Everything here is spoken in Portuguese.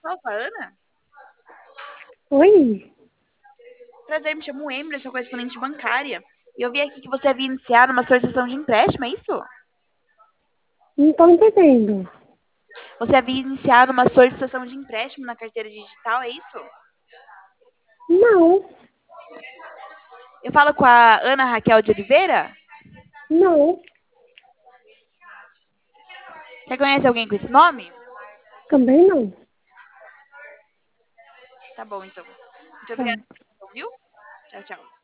Fala com a Ana? Oi? Prazer, me chamo Emily, sou correspondente bancária. E eu vi aqui que você havia iniciado uma solicitação de empréstimo, é isso? Não tô entendendo. Você havia iniciado uma solicitação de empréstimo na carteira digital, é isso? Não, Eu falo com a Ana Raquel de Oliveira? não, Você conhece alguém com esse nome? também não. Tá bom, então. Muito obrigada, Tá. viu? Tchau, tchau.